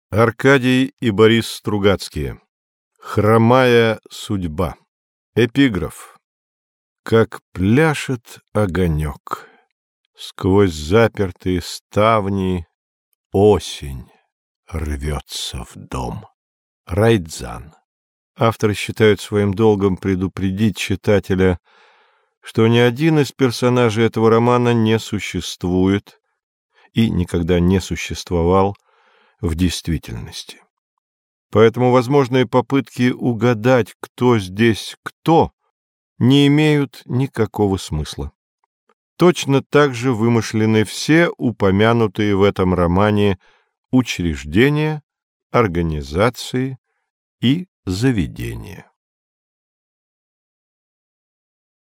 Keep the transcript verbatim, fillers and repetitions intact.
Аркадий и Борис Стругацкие. Хромая судьба. Эпиграф. Как пляшет огонек сквозь запертые ставни, осень рвется в дом. Райдзан. Авторы считают своим долгом предупредить читателя, что ни один из персонажей этого романа не существует и никогда не существовал в действительности. Поэтому возможные попытки угадать, кто здесь кто, не имеют никакого смысла. Точно так же вымышлены все упомянутые в этом романе учреждения, организации и заведения.